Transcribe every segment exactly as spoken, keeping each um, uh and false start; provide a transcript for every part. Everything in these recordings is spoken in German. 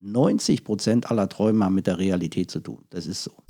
neunzig Prozent aller Träume haben mit der Realität zu tun. Das ist so.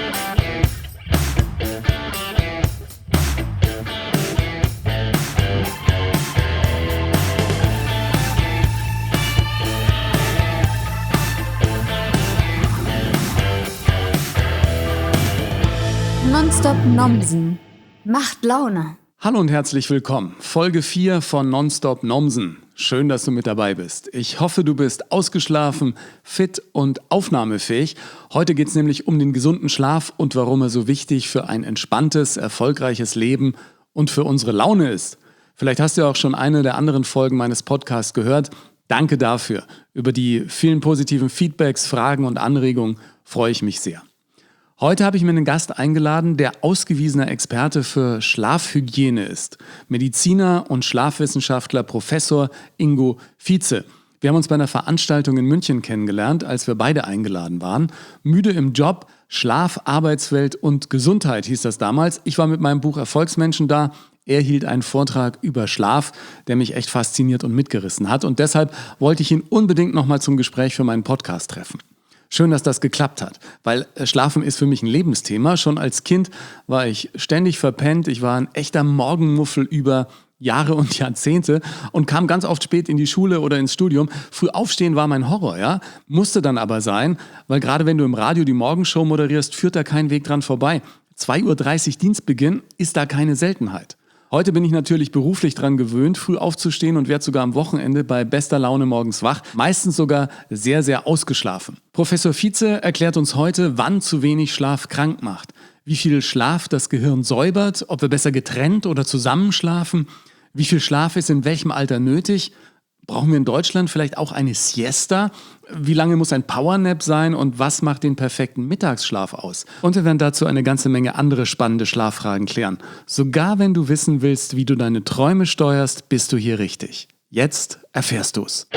Nonstop Nomsen macht Laune. Hallo und herzlich willkommen. Folge vier von Nonstop Nomsen. Schön, dass du mit dabei bist. Ich hoffe, du bist ausgeschlafen, fit und aufnahmefähig. Heute geht es nämlich um den gesunden Schlaf und warum er so wichtig für ein entspanntes, erfolgreiches Leben und für unsere Laune ist. Vielleicht hast du ja auch schon eine der anderen Folgen meines Podcasts gehört. Danke dafür. Über die vielen positiven Feedbacks, Fragen und Anregungen freue ich mich sehr. Heute habe ich mir einen Gast eingeladen, der ausgewiesener Experte für Schlafhygiene ist. Mediziner und Schlafwissenschaftler Professor Ingo Vietze. Wir haben uns bei einer Veranstaltung in München kennengelernt, als wir beide eingeladen waren. Müde im Job, Schlaf, Arbeitswelt und Gesundheit hieß das damals. Ich war mit meinem Buch Erfolgsmenschen da. Er hielt einen Vortrag über Schlaf, der mich echt fasziniert und mitgerissen hat. Und deshalb wollte ich ihn unbedingt nochmal zum Gespräch für meinen Podcast treffen. Schön, dass das geklappt hat, weil Schlafen ist für mich ein Lebensthema. Schon als Kind war ich ständig verpennt. Ich war ein echter Morgenmuffel über Jahre und Jahrzehnte und kam ganz oft spät in die Schule oder ins Studium. Früh aufstehen war mein Horror, ja. Musste dann aber sein, weil gerade wenn du im Radio die Morgenshow moderierst, führt da kein Weg dran vorbei. zwei Uhr dreißig Dienstbeginn ist da keine Seltenheit. Heute bin ich natürlich beruflich dran gewöhnt, früh aufzustehen und werde sogar am Wochenende bei bester Laune morgens wach, meistens sogar sehr, sehr ausgeschlafen. Professor Vietze erklärt uns heute, wann zu wenig Schlaf krank macht, wie viel Schlaf das Gehirn säubert, ob wir besser getrennt oder zusammen schlafen, wie viel Schlaf ist in welchem Alter nötig. Brauchen wir in Deutschland vielleicht auch eine Siesta? Wie lange muss ein Powernap sein und was macht den perfekten Mittagsschlaf aus? Und wir werden dazu eine ganze Menge andere spannende Schlaffragen klären. Sogar wenn du wissen willst, wie du deine Träume steuerst, bist du hier richtig. Jetzt erfährst du's.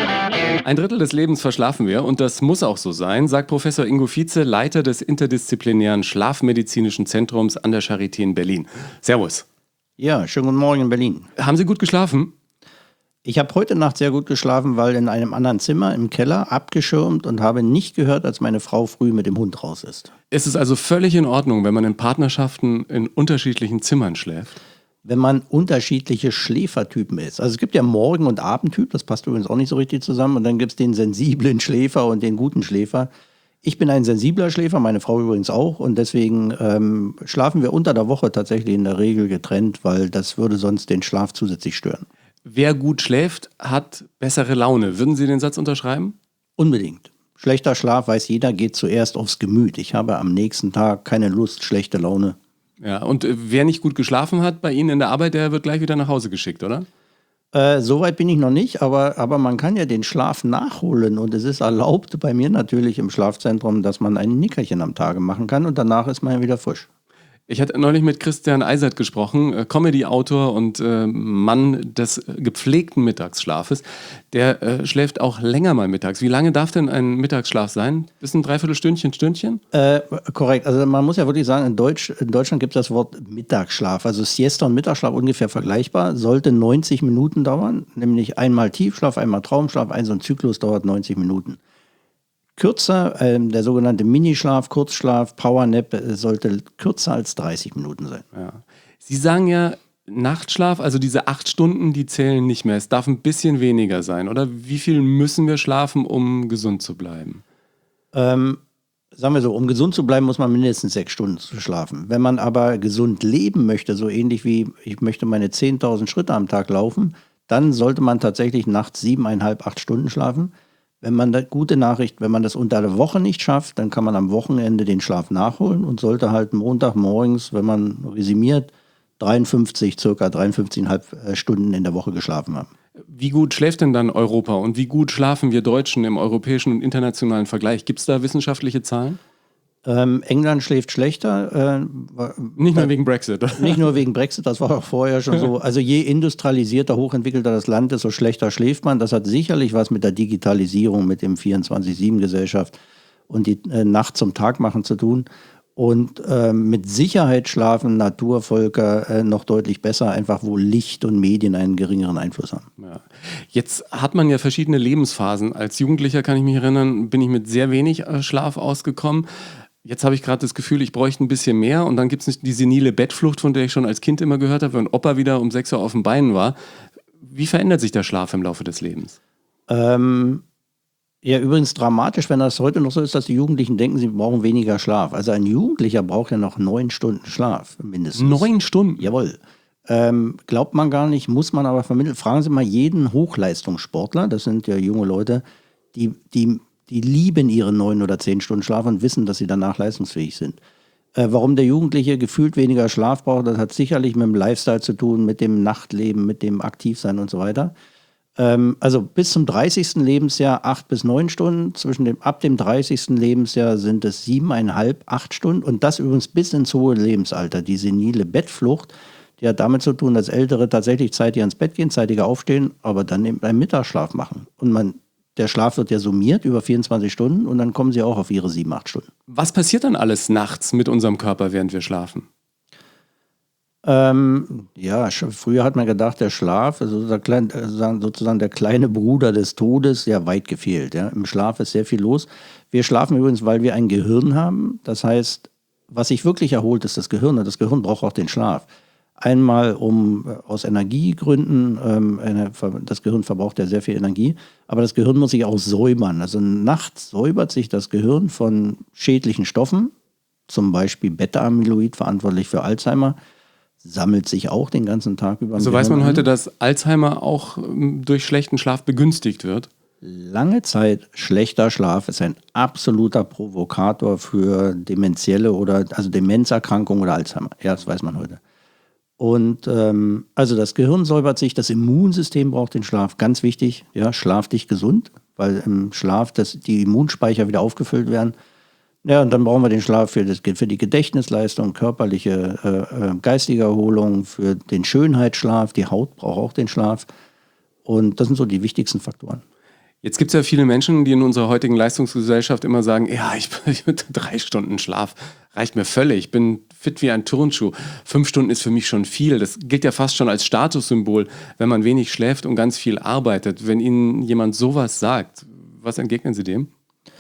Ein Drittel des Lebens verschlafen wir und das muss auch so sein, sagt Professor Ingo Vietze, Leiter des interdisziplinären Schlafmedizinischen Zentrums an der Charité in Berlin. Servus. Ja, schönen guten Morgen in Berlin. Haben Sie gut geschlafen? Ich habe heute Nacht sehr gut geschlafen, weil in einem anderen Zimmer im Keller abgeschirmt und habe nicht gehört, als meine Frau früh mit dem Hund raus ist. Ist es also völlig in Ordnung, wenn man in Partnerschaften in unterschiedlichen Zimmern schläft? Wenn man unterschiedliche Schläfertypen ist. Also es gibt ja Morgen- und Abendtyp, das passt übrigens auch nicht so richtig zusammen. Und dann gibt es den sensiblen Schläfer und den guten Schläfer. Ich bin ein sensibler Schläfer, meine Frau übrigens auch. Und deswegen ähm, schlafen wir unter der Woche tatsächlich in der Regel getrennt, weil das würde sonst den Schlaf zusätzlich stören. Wer gut schläft, hat bessere Laune. Würden Sie den Satz unterschreiben? Unbedingt. Schlechter Schlaf, weiß jeder, geht zuerst aufs Gemüt. Ich habe am nächsten Tag keine Lust, schlechte Laune. Ja, und äh, wer nicht gut geschlafen hat bei Ihnen in der Arbeit, der wird gleich wieder nach Hause geschickt, oder? Äh, Soweit bin ich noch nicht, aber, aber man kann ja den Schlaf nachholen. Und es ist erlaubt, bei mir natürlich im Schlafzentrum, dass man ein Nickerchen am Tage machen kann und danach ist man ja wieder frisch. Ich hatte neulich mit Christian Eisert gesprochen, äh, Comedy-Autor und äh, Mann des gepflegten Mittagsschlafes. Der äh, schläft auch länger mal mittags. Wie lange darf denn ein Mittagsschlaf sein? Bis ein Dreiviertelstündchen, Stündchen? Äh, korrekt. Also man muss ja wirklich sagen, in, Deutsch, in Deutschland gibt es das Wort Mittagsschlaf. Also Siesta und Mittagsschlaf ungefähr vergleichbar. Sollte neunzig Minuten dauern, nämlich einmal Tiefschlaf, einmal Traumschlaf. Ein so ein Zyklus dauert neunzig Minuten. Kürzer, äh, der sogenannte Minischlaf, Kurzschlaf, Powernap äh, sollte kürzer als dreißig Minuten sein. Ja. Sie sagen ja, Nachtschlaf, also diese acht Stunden, die zählen nicht mehr. Es darf ein bisschen weniger sein, oder? Wie viel müssen wir schlafen, um gesund zu bleiben? Ähm, sagen wir so, um gesund zu bleiben, muss man mindestens sechs Stunden schlafen. Wenn man aber gesund leben möchte, so ähnlich wie ich möchte meine zehntausend Schritte am Tag laufen, dann sollte man tatsächlich nachts siebeneinhalb, acht Stunden schlafen. Wenn man da, gute Nachricht, wenn man das unter der Woche nicht schafft, dann kann man am Wochenende den Schlaf nachholen und sollte halt Montagmorgens, wenn man resümiert, dreiundfünfzig, circa dreiundfünfzig Komma fünf Stunden in der Woche geschlafen haben. Wie gut schläft denn dann Europa und wie gut schlafen wir Deutschen im europäischen und internationalen Vergleich? Gibt es da wissenschaftliche Zahlen? Ähm, England schläft schlechter. Äh, nicht nur wegen Brexit. Nicht nur wegen Brexit, das war auch vorher schon so. Also je industrialisierter, hochentwickelter das Land ist, so schlechter schläft man. Das hat sicherlich was mit der Digitalisierung, mit dem vierundzwanzig sieben Gesellschaft und die äh, Nacht zum Tag machen zu tun. Und äh, mit Sicherheit schlafen Naturvölker äh, noch deutlich besser, einfach wo Licht und Medien einen geringeren Einfluss haben. Ja. Jetzt hat man ja verschiedene Lebensphasen. Als Jugendlicher, kann ich mich erinnern, bin ich mit sehr wenig äh, Schlaf ausgekommen. Jetzt habe ich gerade das Gefühl, ich bräuchte ein bisschen mehr. Und dann gibt es die senile Bettflucht, von der ich schon als Kind immer gehört habe, wenn Opa wieder um sechs Uhr auf den Beinen war. Wie verändert sich der Schlaf im Laufe des Lebens? Ähm, ja, übrigens dramatisch, wenn das heute noch so ist, dass die Jugendlichen denken, sie brauchen weniger Schlaf. Also ein Jugendlicher braucht ja noch neun Stunden Schlaf mindestens. Neun Stunden? Jawohl. Ähm, glaubt man gar nicht, muss man aber vermitteln. Fragen Sie mal jeden Hochleistungssportler, das sind ja junge Leute, die, die, die lieben ihre neun oder zehn Stunden Schlaf und wissen, dass sie danach leistungsfähig sind. Äh, warum der Jugendliche gefühlt weniger Schlaf braucht, das hat sicherlich mit dem Lifestyle zu tun, mit dem Nachtleben, mit dem Aktivsein und so weiter. Ähm, also bis zum dreißigsten Lebensjahr acht bis neun Stunden, zwischen dem, ab dem dreißigsten Lebensjahr sind es siebeneinhalb, acht Stunden und das übrigens bis ins hohe Lebensalter. Die senile Bettflucht, die hat damit zu tun, dass Ältere tatsächlich zeitig ans Bett gehen, zeitiger aufstehen, aber dann eben einen Mittagsschlaf machen. Und man, der Schlaf wird ja summiert über vierundzwanzig Stunden und dann kommen sie auch auf ihre sieben, acht Stunden. Was passiert dann alles nachts mit unserem Körper, während wir schlafen? Ähm, ja, sch- früher hat man gedacht, der Schlaf, also der klein, äh, sagen- sozusagen der kleine Bruder des Todes, ja weit gefehlt. Ja. Im Schlaf ist sehr viel los. Wir schlafen übrigens, weil wir ein Gehirn haben. Das heißt, was sich wirklich erholt, ist das Gehirn. Und das Gehirn braucht auch den Schlaf. Einmal um äh, aus Energiegründen, ähm, eine, Ver- das Gehirn verbraucht ja sehr viel Energie, aber das Gehirn muss sich auch säubern. Also nachts säubert sich das Gehirn von schädlichen Stoffen, zum Beispiel Beta-Amyloid, verantwortlich für Alzheimer, sammelt sich auch den ganzen Tag über. im Also weiß Gehirn man an. heute, dass Alzheimer auch ähm, durch schlechten Schlaf begünstigt wird? Lange Zeit schlechter Schlaf ist ein absoluter Provokator für demenzielle oder also Demenzerkrankungen oder Alzheimer. Ja, das weiß man heute. Und ähm, also das Gehirn säubert sich, das Immunsystem braucht den Schlaf, ganz wichtig. Ja, schlaf dich gesund, weil im Schlaf das, die Immunspeicher wieder aufgefüllt werden. Ja, und dann brauchen wir den Schlaf für, das, für die Gedächtnisleistung, körperliche, äh, äh, geistige Erholung, für den Schönheitsschlaf. Die Haut braucht auch den Schlaf. Und das sind so die wichtigsten Faktoren. Jetzt gibt es ja viele Menschen, die in unserer heutigen Leistungsgesellschaft immer sagen, ja, ich bin drei Stunden Schlaf, reicht mir völlig, ich bin fit wie ein Turnschuh. Fünf Stunden ist für mich schon viel. Das gilt ja fast schon als Statussymbol, wenn man wenig schläft und ganz viel arbeitet. Wenn Ihnen jemand sowas sagt, was entgegnen Sie dem?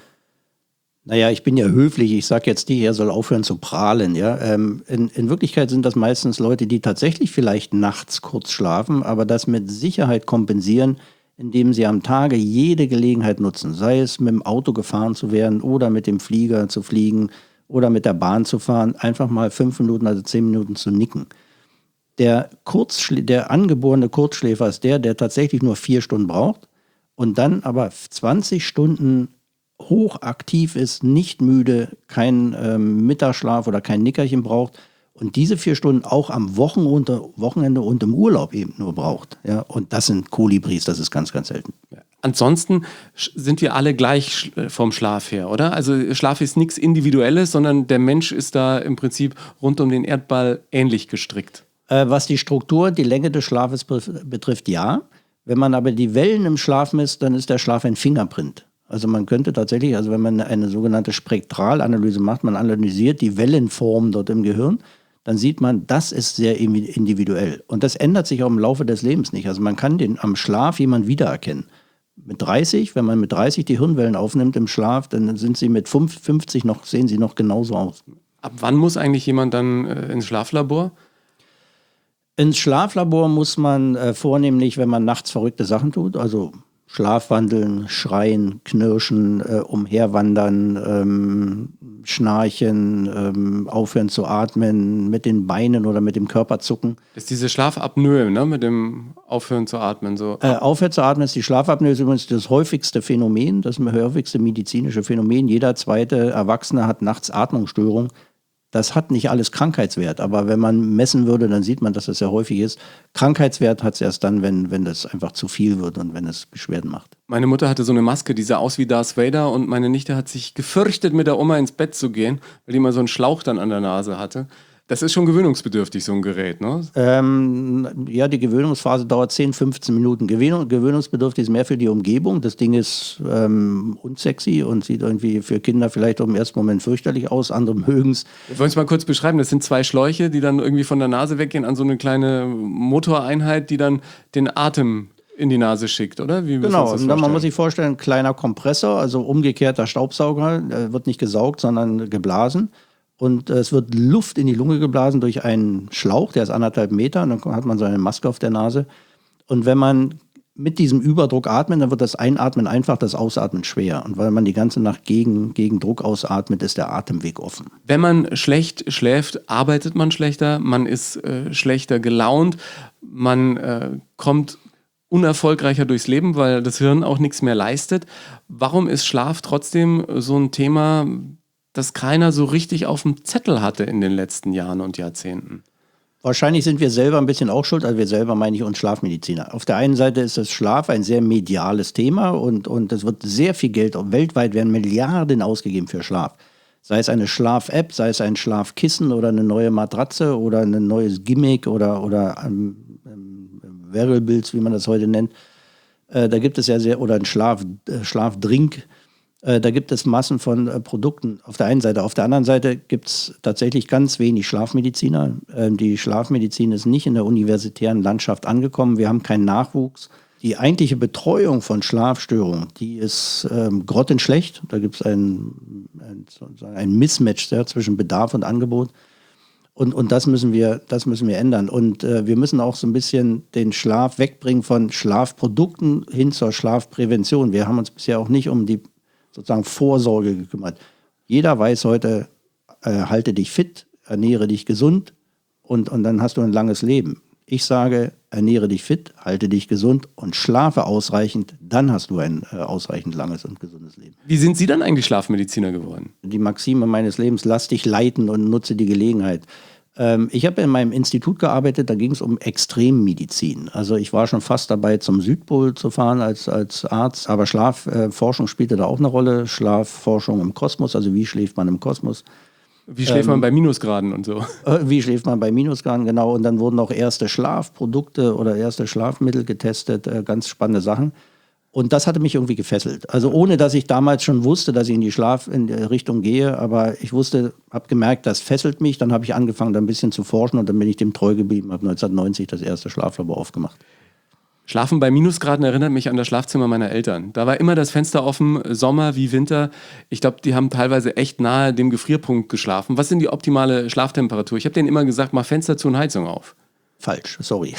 Naja, ich bin ja höflich, ich sage jetzt nicht, er soll aufhören zu prahlen. Ja? Ähm, in, in Wirklichkeit sind das meistens Leute, die tatsächlich vielleicht nachts kurz schlafen, aber das mit Sicherheit kompensieren, indem sie am Tage jede Gelegenheit nutzen, sei es mit dem Auto gefahren zu werden oder mit dem Flieger zu fliegen oder mit der Bahn zu fahren, einfach mal fünf Minuten, also zehn Minuten zu nicken. Der, Kurzschlä- der angeborene Kurzschläfer ist der, der tatsächlich nur vier Stunden braucht und dann aber zwanzig Stunden hochaktiv ist, nicht müde, kein ähm, Mittagsschlaf oder kein Nickerchen braucht und diese vier Stunden auch am Wochenende, Wochenende und im Urlaub eben nur braucht. Ja? Und das sind Kolibris, das ist ganz, ganz selten. Ansonsten sch- sind wir alle gleich sch- vom Schlaf her, oder? Also Schlaf ist nichts Individuelles, sondern der Mensch ist da im Prinzip rund um den Erdball ähnlich gestrickt. Äh, was die Struktur, die Länge des Schlafes be- betrifft, ja. Wenn man aber die Wellen im Schlaf misst, dann ist der Schlaf ein Fingerprint. Also man könnte tatsächlich, also wenn man eine sogenannte Spektralanalyse macht, man analysiert die Wellenform dort im Gehirn, dann sieht man, das ist sehr individuell. Und das ändert sich auch im Laufe des Lebens nicht. Also man kann den am Schlaf jemanden wiedererkennen. Mit dreißig, wenn man mit dreißig die Hirnwellen aufnimmt im Schlaf, dann sind sie mit fünfzig noch, sehen sie noch genauso aus. Ab wann muss eigentlich jemand dann äh, ins Schlaflabor? Ins Schlaflabor muss man äh, vornehmlich, wenn man nachts verrückte Sachen tut, also Schlafwandeln, Schreien, Knirschen, äh, Umherwandern, ähm, Schnarchen, ähm, aufhören zu atmen, mit den Beinen oder mit dem Körper zucken. Das ist diese Schlafapnoe, ne? Mit dem Aufhören zu atmen. So. Äh, aufhören zu atmen ist die Schlafapnoe, ist übrigens das häufigste Phänomen, das häufigste medizinische Phänomen. Jeder zweite Erwachsene hat nachts Atmungsstörung. Das hat nicht alles Krankheitswert, aber wenn man messen würde, dann sieht man, dass das sehr häufig ist. Krankheitswert hat es erst dann, wenn, wenn das einfach zu viel wird und wenn es Beschwerden macht. Meine Mutter hatte so eine Maske, die sah aus wie Darth Vader und meine Nichte hat sich gefürchtet, mit der Oma ins Bett zu gehen, weil die mal so einen Schlauch dann an der Nase hatte. Das ist schon gewöhnungsbedürftig, so ein Gerät, ne? Ähm, ja, die Gewöhnungsphase dauert zehn, fünfzehn Minuten. Gewöhnung, gewöhnungsbedürftig ist mehr für die Umgebung. Das Ding ist ähm, unsexy und sieht irgendwie für Kinder vielleicht im ersten Moment fürchterlich aus, andere mögen es. Wir wollen es mal kurz beschreiben. Das sind zwei Schläuche, die dann irgendwie von der Nase weggehen an so eine kleine Motoreinheit, die dann den Atem in die Nase schickt, oder? Wie Genau, und dann, man muss sich vorstellen, ein kleiner Kompressor, also umgekehrter Staubsauger, äh, wird nicht gesaugt, sondern geblasen. Und äh, es wird Luft in die Lunge geblasen durch einen Schlauch, der ist anderthalb Meter, und dann hat man so eine Maske auf der Nase. Und wenn man mit diesem Überdruck atmet, dann wird das Einatmen einfach, das Ausatmen schwer. Und weil man die ganze Nacht gegen, gegen Druck ausatmet, ist der Atemweg offen. Wenn man schlecht schläft, arbeitet man schlechter, man ist äh, schlechter gelaunt, man äh, kommt unerfolgreicher durchs Leben, weil das Hirn auch nichts mehr leistet. Warum ist Schlaf trotzdem so ein Thema, das keiner so richtig auf dem Zettel hatte in den letzten Jahren und Jahrzehnten? Wahrscheinlich sind wir selber ein bisschen auch schuld, also wir selber meine ich uns Schlafmediziner. Auf der einen Seite ist das Schlaf ein sehr mediales Thema und, und es wird sehr viel Geld, weltweit werden Milliarden ausgegeben für Schlaf. Sei es eine Schlaf-App, sei es ein Schlafkissen oder eine neue Matratze oder ein neues Gimmick oder, oder ähm, ähm, Wearables, wie man das heute nennt. Äh, da gibt es ja sehr, oder ein Schlaf, äh, Schlafdrink. Äh, da gibt es Massen von äh, Produkten auf der einen Seite. Auf der anderen Seite gibt es tatsächlich ganz wenig Schlafmediziner. Äh, die Schlafmedizin ist nicht in der universitären Landschaft angekommen. Wir haben keinen Nachwuchs. Die eigentliche Betreuung von Schlafstörungen, die ist ähm, grottenschlecht. Da gibt es ein, ein, ein Mismatch ja, zwischen Bedarf und Angebot. Und, und das müssen wir, das müssen wir ändern. Und äh, wir müssen auch so ein bisschen den Schlaf wegbringen von Schlafprodukten hin zur Schlafprävention. Wir haben uns bisher auch nicht um die sozusagen Vorsorge gekümmert. Jeder weiß heute, äh, halte dich fit, ernähre dich gesund und, und dann hast du ein langes Leben. Ich sage, ernähre dich fit, halte dich gesund und schlafe ausreichend, dann hast du ein äh, ausreichend langes und gesundes Leben. Wie sind Sie dann eigentlich Schlafmediziner geworden? Die Maxime meines Lebens, lass dich leiten und nutze die Gelegenheit. Ähm, ich habe in meinem Institut gearbeitet, da ging es um Extremmedizin. Also ich war schon fast dabei, zum Südpol zu fahren als, als Arzt, aber Schlafforschung äh, spielte da auch eine Rolle. Schlafforschung im Kosmos, also wie schläft man im Kosmos. Wie schläft ähm, man bei Minusgraden und so? Wie schläft man bei Minusgraden, genau. Und dann wurden auch erste Schlafprodukte oder erste Schlafmittel getestet, äh, ganz spannende Sachen. Und das hatte mich irgendwie gefesselt. Also ohne, dass ich damals schon wusste, dass ich in die Schlaf in die Richtung gehe, aber ich wusste, habe gemerkt, das fesselt mich. Dann habe ich angefangen, da ein bisschen zu forschen und dann bin ich dem treu geblieben, habe neunzehnhundertneunzig das erste Schlaflabor aufgemacht. Schlafen bei Minusgraden erinnert mich an das Schlafzimmer meiner Eltern. Da war immer das Fenster offen, Sommer wie Winter. Ich glaube, die haben teilweise echt nahe dem Gefrierpunkt geschlafen. Was sind die optimale Schlaftemperatur? Ich habe denen immer gesagt, mach Fenster zu und Heizung auf. Falsch, sorry.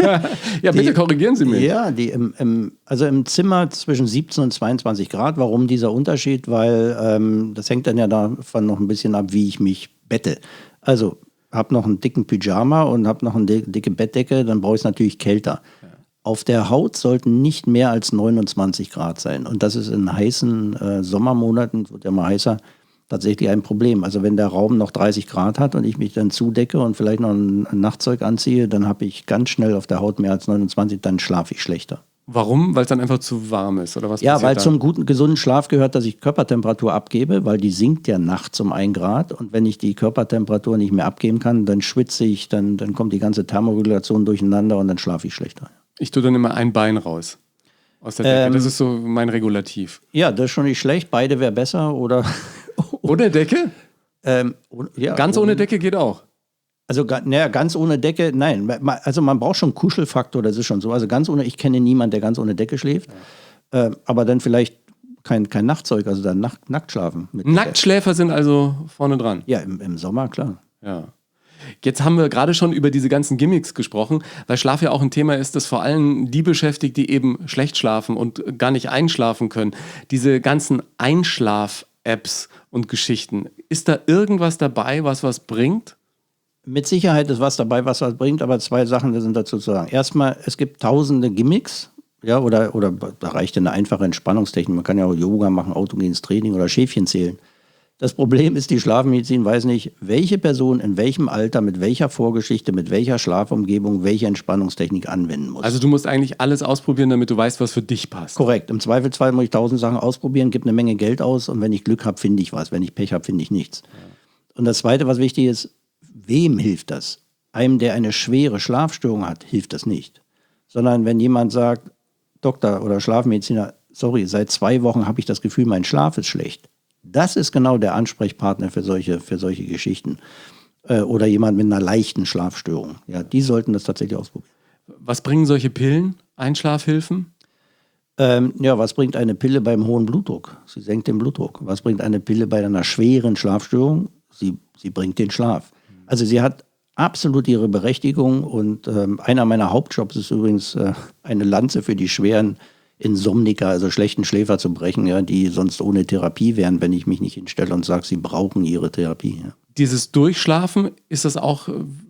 Ja, bitte die, korrigieren Sie mich. Ja, die im, im, also im Zimmer zwischen siebzehn und zweiundzwanzig Grad. Warum dieser Unterschied? Weil ähm, das hängt dann ja davon noch ein bisschen ab, wie ich mich bette. Also habe noch einen dicken Pyjama und habe noch eine dicke Bettdecke, dann brauche ich es natürlich kälter. Ja. Auf der Haut sollten nicht mehr als neunundzwanzig Grad sein. Und das ist in heißen äh, Sommermonaten, wird ja mal heißer, tatsächlich ein Problem. Also wenn der Raum noch dreißig Grad hat und ich mich dann zudecke und vielleicht noch ein, ein Nachtzeug anziehe, dann habe ich ganz schnell auf der Haut mehr als neunundzwanzig, dann schlafe ich schlechter. Warum? Weil es dann einfach zu warm ist? Oder was ja, weil da? Zum guten, gesunden Schlaf gehört, dass ich Körpertemperatur abgebe, weil die sinkt ja nachts um ein Grad. Und wenn ich die Körpertemperatur nicht mehr abgeben kann, dann schwitze ich, dann, dann kommt die ganze Thermoregulation durcheinander und dann schlafe ich schlechter. Ich tue dann immer ein Bein raus aus der Decke. Ähm, das ist so mein Regulativ. Ja, das ist schon nicht schlecht. Beide wäre besser. Oder ohne Decke? Ähm, ja, ganz ohne, ohne Decke geht auch. Also naja, ganz ohne Decke, nein. Also man braucht schon Kuschelfaktor, das ist schon so. Also ganz ohne, ich kenne niemanden, der ganz ohne Decke schläft. Ja. Äh, aber dann vielleicht kein, kein Nachtzeug, also dann nackt, nackt schlafen. Mit Nacktschläfer sind also vorne dran? Ja, im, im Sommer, klar. Ja. Jetzt haben wir gerade schon über diese ganzen Gimmicks gesprochen, weil Schlaf ja auch ein Thema ist, das vor allem die beschäftigt, die eben schlecht schlafen und gar nicht einschlafen können. Diese ganzen Einschlaf-Apps und Geschichten. Ist da irgendwas dabei, was was bringt? Mit Sicherheit ist was dabei, was was bringt, aber zwei Sachen sind dazu zu sagen. Erstmal, es gibt tausende Gimmicks, ja, oder, oder da reicht eine einfache Entspannungstechnik. Man kann ja auch Yoga machen, autogenes Training oder Schäfchen zählen. Das Problem ist, die Schlafmedizin weiß nicht, welche Person in welchem Alter, mit welcher Vorgeschichte, mit welcher Schlafumgebung, welche Entspannungstechnik anwenden muss. Also du musst eigentlich alles ausprobieren, damit du weißt, was für dich passt. Korrekt. Im Zweifelsfall muss ich tausend Sachen ausprobieren, gebe eine Menge Geld aus und wenn ich Glück habe, finde ich was. Wenn ich Pech habe, finde ich nichts. Ja. Und das Zweite, was wichtig ist, wem hilft das? Einem, der eine schwere Schlafstörung hat, hilft das nicht. Sondern wenn jemand sagt, Doktor oder Schlafmediziner, sorry, seit zwei Wochen habe ich das Gefühl, mein Schlaf ist schlecht. Das ist genau der Ansprechpartner für solche, für solche Geschichten. Äh, oder jemand mit einer leichten Schlafstörung. Ja, die sollten das tatsächlich ausprobieren. Was bringen solche Pillen, Einschlafhilfen? Ähm, ja, was bringt eine Pille beim hohen Blutdruck? Sie senkt den Blutdruck. Was bringt eine Pille bei einer schweren Schlafstörung? Sie, sie bringt den Schlaf. Also sie hat absolut ihre Berechtigung und ähm, einer meiner Hauptjobs ist übrigens äh, eine Lanze für die schweren Insomniker, also schlechten Schläfer zu brechen, ja, die sonst ohne Therapie wären, wenn ich mich nicht hinstelle und sage, sie brauchen ihre Therapie. Ja. Dieses Durchschlafen, ist das auch,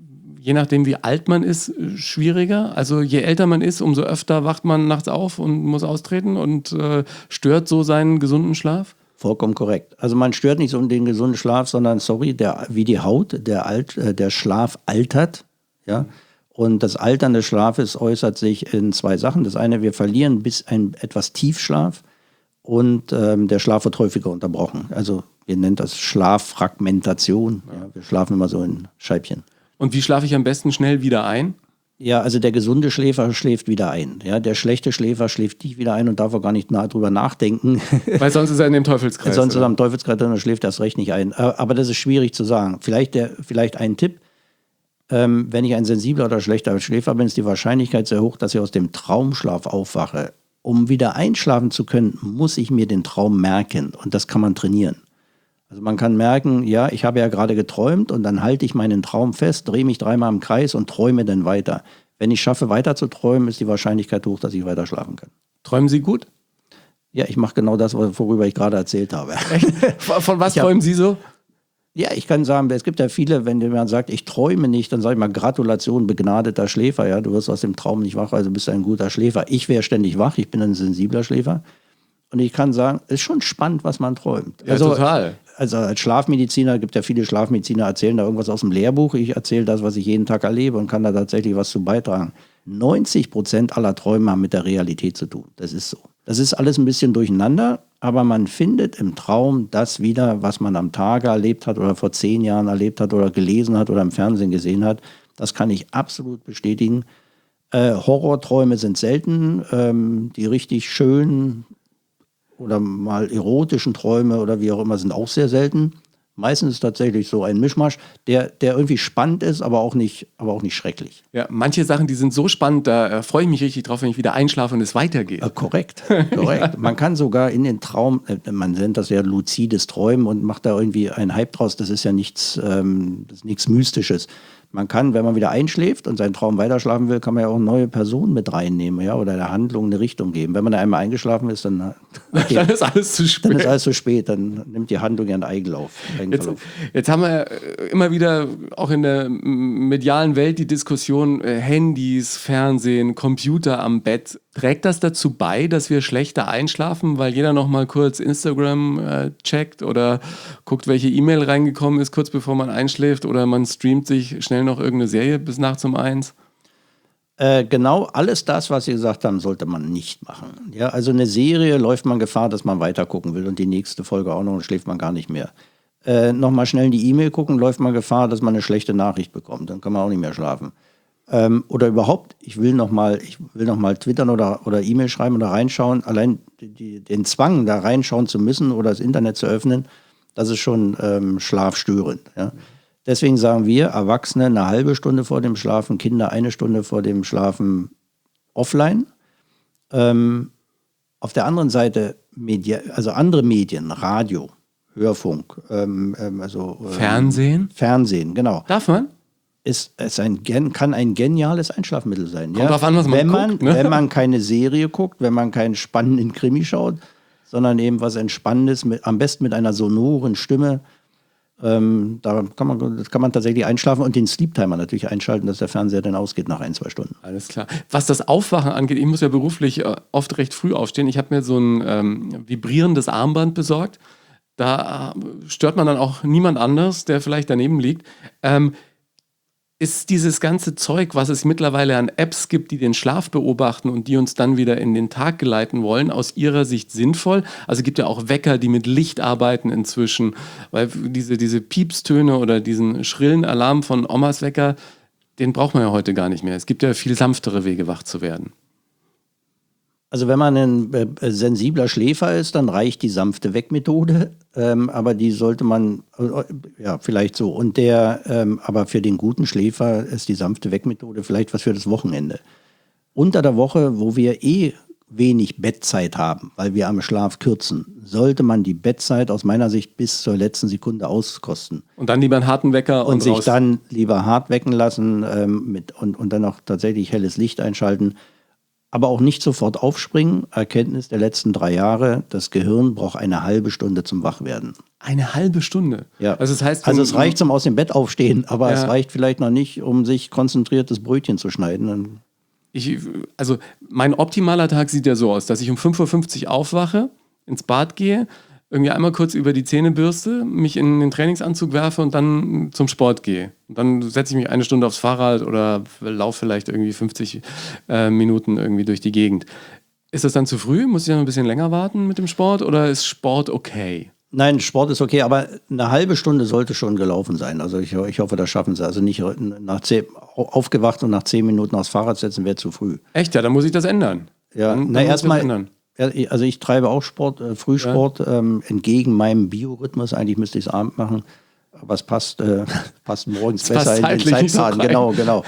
je nachdem wie alt man ist, schwieriger? Also je älter man ist, umso öfter wacht man nachts auf und muss austreten und äh, stört so seinen gesunden Schlaf? Vollkommen korrekt. Also man stört nicht so den gesunden Schlaf, sondern, sorry, der, wie die Haut, der, Alt, äh, der Schlaf altert. Ja? Und das Altern des Schlafes äußert sich in zwei Sachen. Das eine, wir verlieren bis ein etwas Tiefschlaf und ähm, der Schlaf wird häufiger unterbrochen. Also wir nennen das Schlaffragmentation. Ja, wir schlafen immer so in Scheibchen. Und wie schlafe ich am besten schnell wieder ein? Ja, also der gesunde Schläfer schläft wieder ein. Ja, der schlechte Schläfer schläft nicht wieder ein und darf auch gar nicht nah drüber nachdenken. Weil sonst ist er in dem Teufelskreis. Sonst ist er im Teufelskreis drin und schläft erst recht nicht ein. Aber das ist schwierig zu sagen. Vielleicht, der, vielleicht ein Tipp. Ähm, wenn ich ein sensibler oder schlechter Schläfer bin, ist die Wahrscheinlichkeit sehr hoch, dass ich aus dem Traumschlaf aufwache. Um wieder einschlafen zu können, muss ich mir den Traum merken. Und das kann man trainieren. Also man kann merken, ja, ich habe ja gerade geträumt und dann halte ich meinen Traum fest, drehe mich dreimal im Kreis und träume dann weiter. Wenn ich schaffe, weiter zu träumen, ist die Wahrscheinlichkeit hoch, dass ich weiter schlafen kann. Träumen Sie gut? Ja, ich mache genau das, worüber ich gerade erzählt habe. Echt? Von was hab, träumen Sie so? Ja, ich kann sagen, es gibt ja viele, wenn jemand sagt, ich träume nicht, dann sage ich mal, Gratulation, begnadeter Schläfer. Ja, du wirst aus dem Traum nicht wach, also bist du ein guter Schläfer. Ich wäre ständig wach, ich bin ein sensibler Schläfer. Und ich kann sagen, es ist schon spannend, was man träumt. Ja, also, total. Also als Schlafmediziner, gibt ja viele Schlafmediziner, erzählen da irgendwas aus dem Lehrbuch. Ich erzähle das, was ich jeden Tag erlebe und kann da tatsächlich was zu beitragen. neunzig Prozent aller Träume haben mit der Realität zu tun. Das ist so. Das ist alles ein bisschen durcheinander, aber man findet im Traum das wieder, was man am Tage erlebt hat oder vor zehn Jahren erlebt hat oder gelesen hat oder im Fernsehen gesehen hat. Das kann ich absolut bestätigen. Äh, Horrorträume sind selten. Ähm, die richtig schönen oder mal erotischen Träume oder wie auch immer sind auch sehr selten. Meistens ist es tatsächlich so ein Mischmasch, der, der irgendwie spannend ist, aber auch nicht, aber auch nicht schrecklich. Ja, manche Sachen, die sind so spannend, da äh, freue ich mich richtig drauf, wenn ich wieder einschlafe und es weitergeht. Äh, korrekt, korrekt. Ja. Man kann sogar in den Traum, äh, man nennt das ja luzides Träumen und macht da irgendwie einen Hype draus. Das ist ja nichts, ähm, das ist nichts Mystisches. Man kann, wenn man wieder einschläft und seinen Traum weiterschlafen will, kann man ja auch neue Personen mit reinnehmen, ja, oder der Handlung eine Richtung geben. Wenn man da einmal eingeschlafen ist, dann, okay, dann ist alles zu spät. Dann ist alles zu spät, dann nimmt die Handlung ja einen Eigenlauf. Jetzt, jetzt haben wir immer wieder auch in der medialen Welt die Diskussion, äh, Handys, Fernsehen, Computer am Bett. Trägt das dazu bei, dass wir schlechter einschlafen, weil jeder noch mal kurz Instagram äh, checkt oder guckt, welche E-Mail reingekommen ist, kurz bevor man einschläft, oder man streamt sich schnell noch irgendeine Serie bis nachts um eins? Äh, genau alles das, was Sie gesagt haben, sollte man nicht machen. Ja, also eine Serie läuft man Gefahr, dass man weiter gucken will und die nächste Folge auch noch und schläft man gar nicht mehr. Äh, Nochmal schnell in die E-Mail gucken, läuft man Gefahr, dass man eine schlechte Nachricht bekommt. Dann kann man auch nicht mehr schlafen. Ähm, oder überhaupt, ich will noch mal, ich will noch mal twittern oder, oder E-Mail schreiben oder reinschauen. Allein die, den Zwang, da reinschauen zu müssen oder das Internet zu öffnen, das ist schon ähm, schlafstörend. Ja. Deswegen sagen wir, Erwachsene eine halbe Stunde vor dem Schlafen, Kinder eine Stunde vor dem Schlafen offline. Ähm, auf der anderen Seite, Media, also andere Medien, Radio, Hörfunk, ähm, ähm, also ähm, Fernsehen? Fernsehen, genau. Darf man? Ist, ist ein, kann ein geniales Einschlafmittel sein. Kommt ja? drauf an, was man wenn man guckt, ne? Wenn man keine Serie guckt, wenn man keinen spannenden Krimi schaut, sondern eben was Entspannendes, mit, am besten mit einer sonoren Stimme. Ähm, da kann man, das kann man tatsächlich einschlafen und den Sleep-Timer natürlich einschalten, dass der Fernseher dann ausgeht nach ein, zwei Stunden. Alles klar. Was das Aufwachen angeht, ich muss ja beruflich äh, oft recht früh aufstehen. Ich habe mir so ein ähm, vibrierendes Armband besorgt. Da äh, stört man dann auch niemand anders, der vielleicht daneben liegt. Ähm, ist dieses ganze Zeug, was es mittlerweile an Apps gibt, die den Schlaf beobachten und die uns dann wieder in den Tag geleiten wollen, aus Ihrer Sicht sinnvoll? Also es gibt ja auch Wecker, die mit Licht arbeiten inzwischen, weil diese, diese Piepstöne oder diesen schrillen Alarm von Omas Wecker, den braucht man ja heute gar nicht mehr. Es gibt ja viel sanftere Wege, wach zu werden. Also wenn man ein äh, sensibler Schläfer ist, dann reicht die sanfte Weckmethode, ähm, aber die sollte man, äh, ja vielleicht so, und der, ähm, aber für den guten Schläfer ist die sanfte Weckmethode vielleicht was für das Wochenende. Unter der Woche, wo wir eh wenig Bettzeit haben, weil wir am Schlaf kürzen, sollte man die Bettzeit aus meiner Sicht bis zur letzten Sekunde auskosten. Und dann lieber einen harten Wecker und, und sich raus. dann lieber hart wecken lassen ähm, mit, und, und dann auch tatsächlich helles Licht einschalten. Aber auch nicht sofort aufspringen. Erkenntnis der letzten drei Jahre, das Gehirn braucht eine halbe Stunde zum Wachwerden. Eine halbe Stunde? Ja. Also, das heißt, also es reicht zum aus dem Bett aufstehen, aber ja. es reicht vielleicht noch nicht, um sich konzentriert das Brötchen zu schneiden. Ich, also mein optimaler Tag sieht ja so aus, dass ich um fünf Uhr fünfzig aufwache, ins Bad gehe, irgendwie einmal kurz über die Zähne bürste, mich in den Trainingsanzug werfe und dann zum Sport gehe. Und dann setze ich mich eine Stunde aufs Fahrrad oder laufe vielleicht irgendwie fünfzig äh, Minuten irgendwie durch die Gegend. Ist das dann zu früh? Muss ich dann ein bisschen länger warten mit dem Sport oder ist Sport okay? Nein, Sport ist okay, aber eine halbe Stunde sollte schon gelaufen sein. Also ich, ich hoffe, das schaffen sie. Also nicht nach zehn, aufgewacht und nach zehn Minuten aufs Fahrrad setzen wäre zu früh. Echt? Ja, dann muss ich das ändern. Ja, dann, na dann erstmal. Also ich treibe auch Sport, äh, Frühsport, ja. ähm, entgegen meinem Biorhythmus. Eigentlich müsste ich es abend machen, aber es passt, äh, passt morgens das besser passt in den Zeitplan. So genau, genau.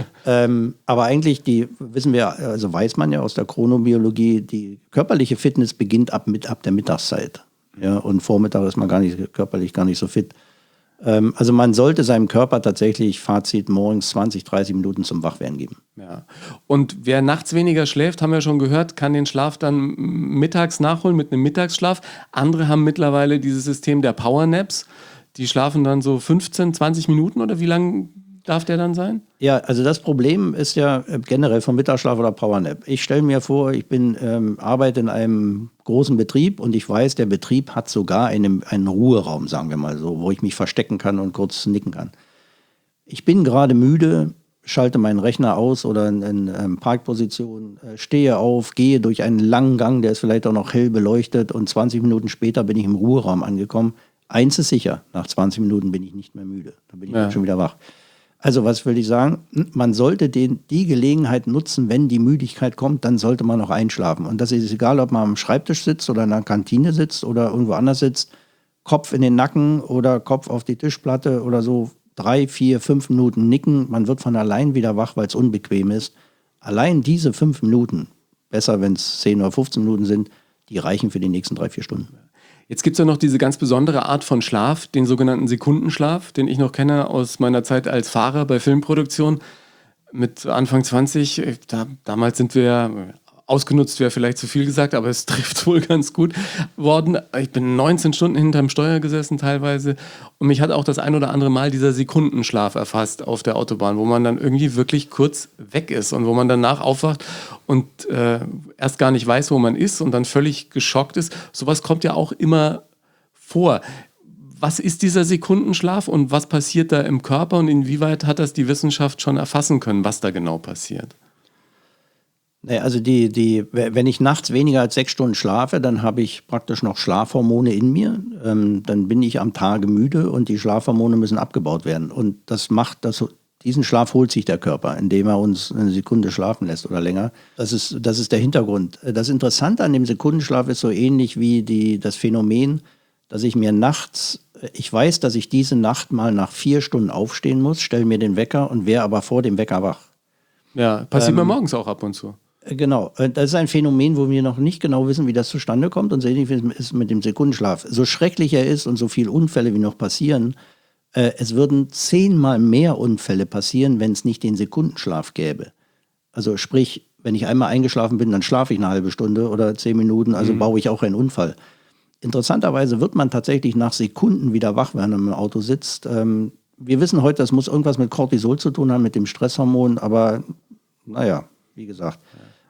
ähm, aber eigentlich, die wissen wir, also weiß man ja aus der Chronobiologie, die körperliche Fitness beginnt ab, mit, ab der Mittagszeit. Ja, und Vormittag ist man gar nicht körperlich gar nicht so fit. Ähm, also man sollte seinem Körper tatsächlich, Fazit, morgens zwanzig, dreißig Minuten zum Wachwerden geben. Ja. Und wer nachts weniger schläft, haben wir schon gehört, kann den Schlaf dann mittags nachholen mit einem Mittagsschlaf. Andere haben mittlerweile dieses System der Powernaps. Die schlafen dann so fünfzehn, zwanzig Minuten oder wie lang darf der dann sein? Ja, also das Problem ist ja generell vom Mittagsschlaf oder Powernap. Ich stelle mir vor, ich bin ähm, arbeite in einem großen Betrieb und ich weiß, der Betrieb hat sogar einen, einen Ruheraum, sagen wir mal so, wo ich mich verstecken kann und kurz nicken kann. Ich bin gerade müde, schalte meinen Rechner aus oder in, in, in Parkposition, äh, stehe auf, gehe durch einen langen Gang, der ist vielleicht auch noch hell beleuchtet und zwanzig Minuten später bin ich im Ruheraum angekommen. Eins ist sicher, nach zwanzig Minuten bin ich nicht mehr müde, dann bin ich ja. schon wieder wach. Also was will ich sagen? Man sollte den, die Gelegenheit nutzen, wenn die Müdigkeit kommt, dann sollte man noch einschlafen. Und das ist egal, ob man am Schreibtisch sitzt oder in der Kantine sitzt oder irgendwo anders sitzt. Kopf in den Nacken oder Kopf auf die Tischplatte oder so. Drei, vier, fünf Minuten nicken. Man wird von allein wieder wach, weil es unbequem ist. Allein diese fünf Minuten, besser wenn es zehn oder fünfzehn Minuten sind, die reichen für die nächsten drei, vier Stunden. Jetzt gibt es ja noch diese ganz besondere Art von Schlaf, den sogenannten Sekundenschlaf, den ich noch kenne aus meiner Zeit als Fahrer bei Filmproduktion. Mit Anfang zwanzig, da, damals sind wir, ausgenutzt wäre vielleicht zu viel gesagt, aber es trifft wohl ganz gut worden. Ich bin neunzehn Stunden hinterm Steuer gesessen teilweise und mich hat auch das ein oder andere Mal dieser Sekundenschlaf erfasst auf der Autobahn, wo man dann irgendwie wirklich kurz weg ist und wo man danach aufwacht und äh, erst gar nicht weiß, wo man ist und dann völlig geschockt ist. Sowas kommt ja auch immer vor. Was ist dieser Sekundenschlaf und was passiert da im Körper und inwieweit hat das die Wissenschaft schon erfassen können, was da genau passiert? Naja, also die, die, wenn ich nachts weniger als sechs Stunden schlafe, dann habe ich praktisch noch Schlafhormone in mir. Ähm, dann bin ich am Tage müde und die Schlafhormone müssen abgebaut werden. Und das macht das, diesen Schlaf holt sich der Körper, indem er uns eine Sekunde schlafen lässt oder länger. Das ist, das ist der Hintergrund. Das Interessante an dem Sekundenschlaf ist so ähnlich wie die, das Phänomen, dass ich mir nachts, ich weiß, dass ich diese Nacht mal nach vier Stunden aufstehen muss, stelle mir den Wecker und wäre aber vor dem Wecker wach. Ja, passiert ähm, mir morgens auch ab und zu. Genau, das ist ein Phänomen, wo wir noch nicht genau wissen, wie das zustande kommt und so ähnlich ist mit dem Sekundenschlaf. So schrecklich er ist und so viele Unfälle wie noch passieren, äh, es würden zehnmal mehr Unfälle passieren, wenn es nicht den Sekundenschlaf gäbe. Also sprich, wenn ich einmal eingeschlafen bin, dann schlafe ich eine halbe Stunde oder zehn Minuten, also mhm. baue ich auch einen Unfall. Interessanterweise wird man tatsächlich nach Sekunden wieder wach, wenn man im Auto sitzt. Ähm, wir wissen heute, das muss irgendwas mit Cortisol zu tun haben, mit dem Stresshormon, aber naja, wie gesagt.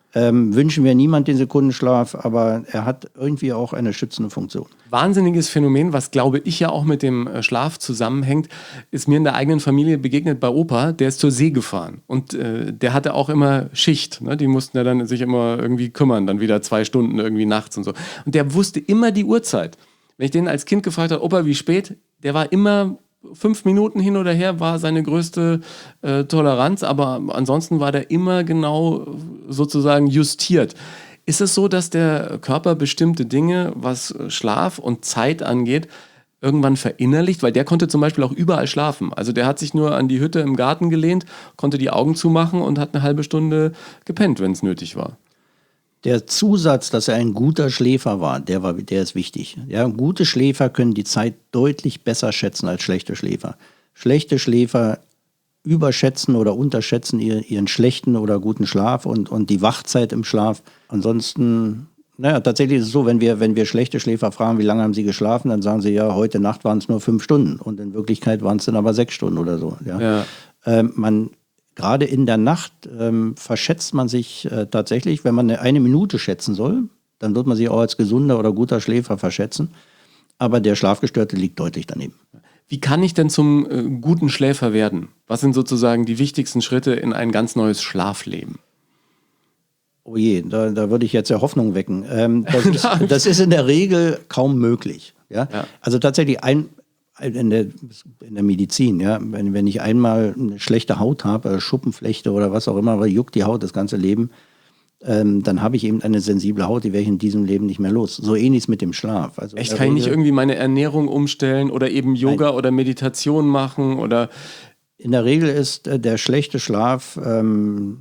Ähm, wünschen wir niemand den Sekundenschlaf, aber er hat irgendwie auch eine schützende Funktion. Wahnsinniges Phänomen, was glaube ich ja auch mit dem äh, Schlaf zusammenhängt, ist mir in der eigenen Familie begegnet bei Opa, der ist zur See gefahren und äh, der hatte auch immer Schicht, ne? Die mussten ja dann sich immer irgendwie kümmern, dann wieder zwei Stunden irgendwie nachts und so. Und der wusste immer die Uhrzeit. Wenn ich den als Kind gefragt habe, Opa, wie spät, der war immer fünf Minuten hin oder her, war seine größte äh, Toleranz, aber ansonsten war der immer genau sozusagen justiert. Ist es so, dass der Körper bestimmte Dinge, was Schlaf und Zeit angeht, irgendwann verinnerlicht? Weil der konnte zum Beispiel auch überall schlafen. Also der hat sich nur an die Hütte im Garten gelehnt, konnte die Augen zumachen und hat eine halbe Stunde gepennt, wenn es nötig war. Der Zusatz, dass er ein guter Schläfer war, der, war, der ist wichtig. Ja, gute Schläfer können die Zeit deutlich besser schätzen als schlechte Schläfer. Schlechte Schläfer überschätzen oder unterschätzen ihren, ihren schlechten oder guten Schlaf und, und die Wachzeit im Schlaf. Ansonsten, naja, tatsächlich ist es so, wenn wir, wenn wir schlechte Schläfer fragen, wie lange haben sie geschlafen, dann sagen sie, ja, heute Nacht waren es nur fünf Stunden und in Wirklichkeit waren es dann aber sechs Stunden oder so. Ja. Ja. Ähm, man Gerade in der Nacht ähm, verschätzt man sich äh, tatsächlich, wenn man eine, eine Minute schätzen soll, dann wird man sich auch als gesunder oder guter Schläfer verschätzen. Aber der Schlafgestörte liegt deutlich daneben. Wie kann ich denn zum äh, guten Schläfer werden? Was sind sozusagen die wichtigsten Schritte in ein ganz neues Schlafleben? Oh je, da, da würde ich jetzt ja Hoffnung wecken. Ähm, das, ist, das ist in der Regel kaum möglich. Ja? Ja. Also tatsächlich ein In der, in der Medizin, ja, wenn, wenn ich einmal eine schlechte Haut habe, Schuppenflechte oder was auch immer, aber juckt die Haut das ganze Leben, ähm, dann habe ich eben eine sensible Haut, die werde ich in diesem Leben nicht mehr los. So ähnlich ist mit dem Schlaf. Also Echt, kann ich nicht irgendwie meine Ernährung umstellen oder eben Yoga Nein. oder Meditation machen oder... In der Regel ist äh, der schlechte Schlaf ähm,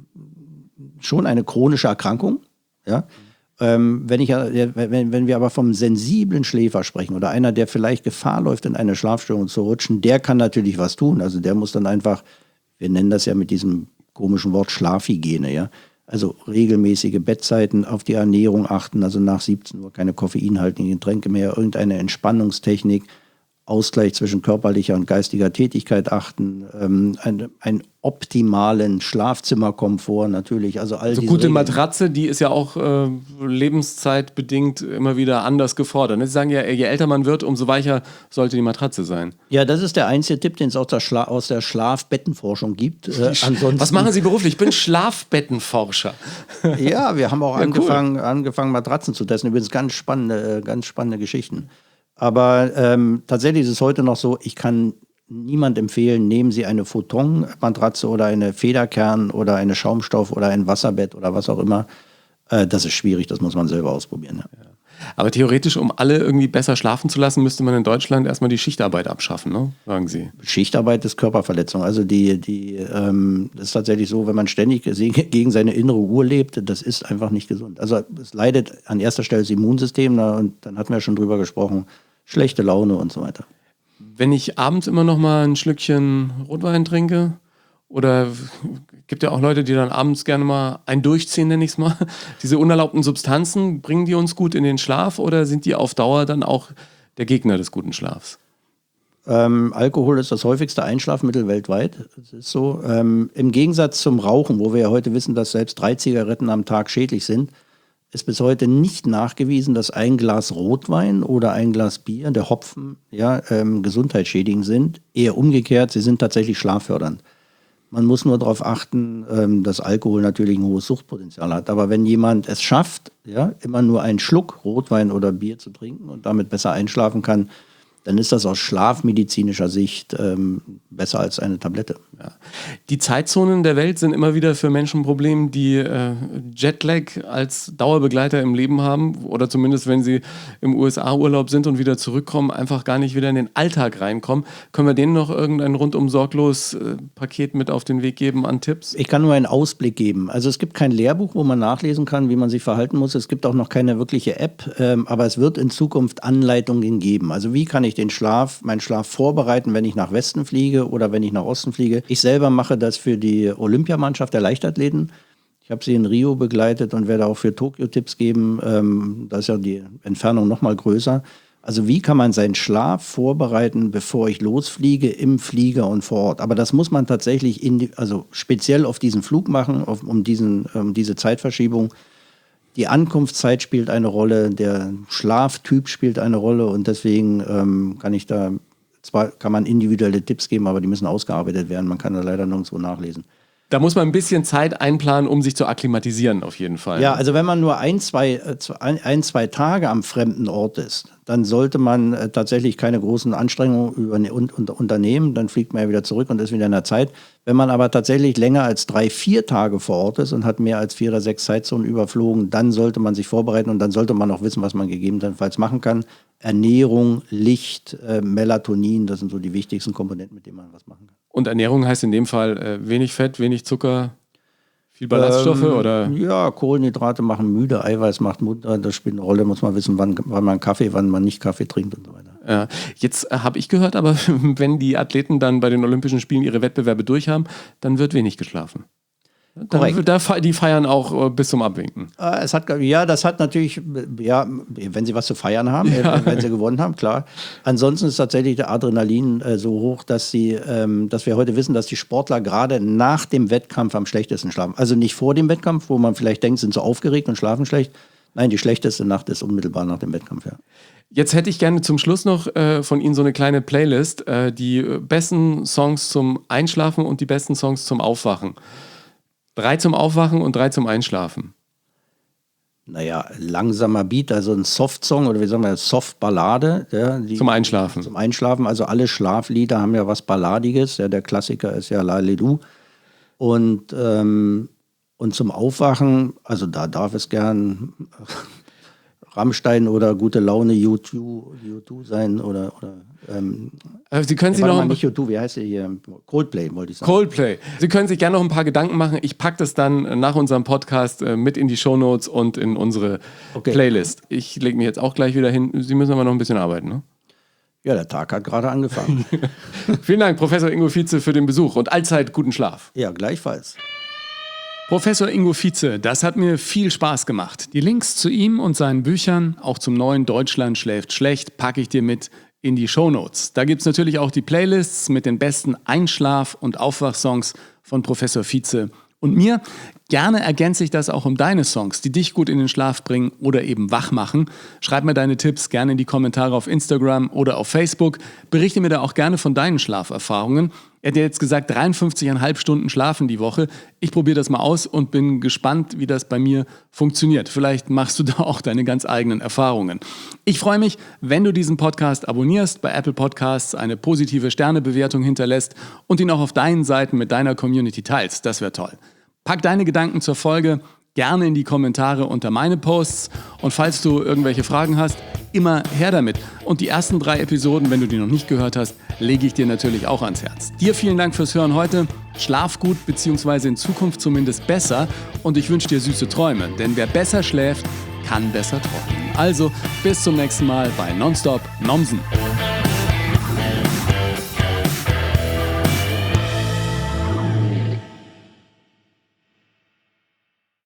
schon eine chronische Erkrankung, ja. Ähm, wenn, ich, wenn, wenn wir aber vom sensiblen Schläfer sprechen oder einer, der vielleicht Gefahr läuft, in eine Schlafstörung zu rutschen, der kann natürlich was tun. Also der muss dann einfach, wir nennen das ja mit diesem komischen Wort Schlafhygiene, ja. Also regelmäßige Bettzeiten, auf die Ernährung achten, also nach siebzehn Uhr keine koffeinhaltigen Getränke mehr, irgendeine Entspannungstechnik, Ausgleich zwischen körperlicher und geistiger Tätigkeit achten, ähm, ein, einen optimalen Schlafzimmerkomfort natürlich. Also all Also diese gute Regeln. Matratze, die ist ja auch äh, lebenszeitbedingt immer wieder anders gefordert. Sie sagen ja, je älter man wird, umso weicher sollte die Matratze sein. Ja, das ist der einzige Tipp, den es aus der, Schla- aus der Schlafbettenforschung gibt. Äh, ansonsten, Was machen Sie beruflich? Ich bin Schlafbettenforscher. Ja, wir haben auch Ja, angefangen, angefangen, Matratzen zu testen. Übrigens ganz spannende, äh, ganz spannende Geschichten. Aber ähm, tatsächlich ist es heute noch so, ich kann niemand empfehlen, nehmen Sie eine Futon-Matratze oder eine Federkern oder eine Schaumstoff oder ein Wasserbett oder was auch immer. Äh, das ist schwierig, das muss man selber ausprobieren. Ja. Aber theoretisch, um alle irgendwie besser schlafen zu lassen, müsste man in Deutschland erstmal die Schichtarbeit abschaffen, ne? Sagen Sie. Schichtarbeit ist Körperverletzung. Also die, die, ähm, das ist tatsächlich so, wenn man ständig gegen seine innere Uhr lebt, das ist einfach nicht gesund. Also es leidet an erster Stelle das Immunsystem, na, und dann hatten wir schon drüber gesprochen, schlechte Laune und so weiter. Wenn ich abends immer noch mal ein Schlückchen Rotwein trinke, oder gibt ja auch Leute, die dann abends gerne mal ein durchziehen, nenne ich es mal. Diese unerlaubten Substanzen, bringen die uns gut in den Schlaf oder sind die auf Dauer dann auch der Gegner des guten Schlafs? Ähm, Alkohol ist das häufigste Einschlafmittel weltweit. Das ist so. Ähm, Im Gegensatz zum Rauchen, wo wir ja heute wissen, dass selbst drei Zigaretten am Tag schädlich sind, ist bis heute nicht nachgewiesen, dass ein Glas Rotwein oder ein Glas Bier, der Hopfen, ja, ähm, gesundheitsschädigend sind. Eher umgekehrt, sie sind tatsächlich schlaffördernd. Man muss nur darauf achten, ähm, dass Alkohol natürlich ein hohes Suchtpotenzial hat. Aber wenn jemand es schafft, ja, immer nur einen Schluck Rotwein oder Bier zu trinken und damit besser einschlafen kann, dann ist das aus schlafmedizinischer Sicht ähm, besser als eine Tablette. Ja. Die Zeitzonen der Welt sind immer wieder für Menschen ein Problem, die äh, Jetlag als Dauerbegleiter im Leben haben oder zumindest, wenn sie im U S A-Urlaub sind und wieder zurückkommen, einfach gar nicht wieder in den Alltag reinkommen. Können wir denen noch irgendein rundum sorglos äh, Paket mit auf den Weg geben an Tipps? Ich kann nur einen Ausblick geben. Also es gibt kein Lehrbuch, wo man nachlesen kann, wie man sich verhalten muss. Es gibt auch noch keine wirkliche App, ähm, aber es wird in Zukunft Anleitungen geben. Also wie kann ich den Schlaf, meinen Schlaf vorbereiten, wenn ich nach Westen fliege oder wenn ich nach Osten fliege. Ich selber mache das für die Olympiamannschaft der Leichtathleten. Ich habe sie in Rio begleitet und werde auch für Tokio Tipps geben. Ähm, da ist ja die Entfernung noch mal größer. Also wie kann man seinen Schlaf vorbereiten, bevor ich losfliege, im Flieger und vor Ort. Aber das muss man tatsächlich in, also speziell auf diesen Flug machen, auf, um, diesen, um diese Zeitverschiebung. Die Ankunftszeit spielt eine Rolle, der Schlaftyp spielt eine Rolle und deswegen ähm, kann ich da, zwar kann man individuelle Tipps geben, aber die müssen ausgearbeitet werden. Man kann da leider nirgendwo nachlesen. Da muss man ein bisschen Zeit einplanen, um sich zu akklimatisieren, auf jeden Fall. Ja, also wenn man nur ein, zwei, ein, ein, zwei Tage am fremden Ort ist, dann sollte man äh, tatsächlich keine großen Anstrengungen über, un, un, unternehmen. Dann fliegt man ja wieder zurück und ist wieder in der Zeit. Wenn man aber tatsächlich länger als drei, vier Tage vor Ort ist und hat mehr als vier oder sechs Zeitzonen überflogen, dann sollte man sich vorbereiten und dann sollte man auch wissen, was man gegebenenfalls machen kann. Ernährung, Licht, äh, Melatonin, das sind so die wichtigsten Komponenten, mit denen man was machen kann. Und Ernährung heißt in dem Fall äh, wenig Fett, wenig Zucker, viel Ballaststoffe ähm, oder? Ja, Kohlenhydrate machen müde, Eiweiß macht munter, das spielt eine Rolle, muss man wissen, wann, wann man Kaffee, wann man nicht Kaffee trinkt und so weiter. Ja. Jetzt äh, habe ich gehört, aber wenn die Athleten dann bei den Olympischen Spielen ihre Wettbewerbe durch haben, dann wird wenig geschlafen. Dann, da, die feiern auch äh, bis zum Abwinken. Äh, es hat, ja, das hat natürlich, ja, wenn sie was zu feiern haben, ja. wenn sie gewonnen haben, klar. Ansonsten ist tatsächlich der Adrenalin äh, so hoch, dass, sie, ähm, dass wir heute wissen, dass die Sportler gerade nach dem Wettkampf am schlechtesten schlafen. Also nicht vor dem Wettkampf, wo man vielleicht denkt, sind so aufgeregt und schlafen schlecht. Nein, die schlechteste Nacht ist unmittelbar nach dem Wettkampf, ja. Jetzt hätte ich gerne zum Schluss noch äh, von Ihnen so eine kleine Playlist, äh, die besten Songs zum Einschlafen und die besten Songs zum Aufwachen. Drei zum Aufwachen und drei zum Einschlafen. Naja, langsamer Beat, also ein Soft-Song oder wie sagen wir, Soft-Ballade. Ja, die, zum Einschlafen. Zum Einschlafen, also alle Schlaflieder haben ja was Balladiges. Ja, der Klassiker ist ja Lalelu. Und, ähm, und zum Aufwachen, also da darf es gern Rammstein oder Gute Laune U zwei, U zwei sein oder, oder ähm, Sie können sich warte noch mal, nicht U zwei, wie heißt der hier? Coldplay, wollte ich sagen. Coldplay. Sie können sich gerne noch ein paar Gedanken machen. Ich packe das dann nach unserem Podcast äh, mit in die Shownotes und in unsere okay. Playlist. Ich lege mich jetzt auch gleich wieder hin. Sie müssen aber noch ein bisschen arbeiten, ne? Ja, der Tag hat gerade angefangen. Vielen Dank, Professor Ingo Vietze, für den Besuch und allzeit guten Schlaf. Ja, gleichfalls. Professor Ingo Vietze, das hat mir viel Spaß gemacht. Die Links zu ihm und seinen Büchern, auch zum neuen Deutschland schläft schlecht, packe ich dir mit in die Shownotes. Da gibt es natürlich auch die Playlists mit den besten Einschlaf- und Aufwachsongs von Professor Vietze und mir. Gerne ergänze ich das auch um deine Songs, die dich gut in den Schlaf bringen oder eben wach machen. Schreib mir deine Tipps gerne in die Kommentare auf Instagram oder auf Facebook. Berichte mir da auch gerne von deinen Schlaferfahrungen. Er hat ja jetzt gesagt, dreiundfünfzig Komma fünf Stunden schlafen die Woche. Ich probiere das mal aus und bin gespannt, wie das bei mir funktioniert. Vielleicht machst du da auch deine ganz eigenen Erfahrungen. Ich freue mich, wenn du diesen Podcast abonnierst, bei Apple Podcasts eine positive Sternebewertung hinterlässt und ihn auch auf deinen Seiten mit deiner Community teilst. Das wäre toll. Pack deine Gedanken zur Folge gerne in die Kommentare unter meine Posts und falls du irgendwelche Fragen hast, immer her damit. Und die ersten drei Episoden, wenn du die noch nicht gehört hast, lege ich dir natürlich auch ans Herz. Dir vielen Dank fürs Hören heute. Schlaf gut, beziehungsweise in Zukunft zumindest besser und ich wünsche dir süße Träume, denn wer besser schläft, kann besser träumen. Also bis zum nächsten Mal bei Nonstop Nomsen.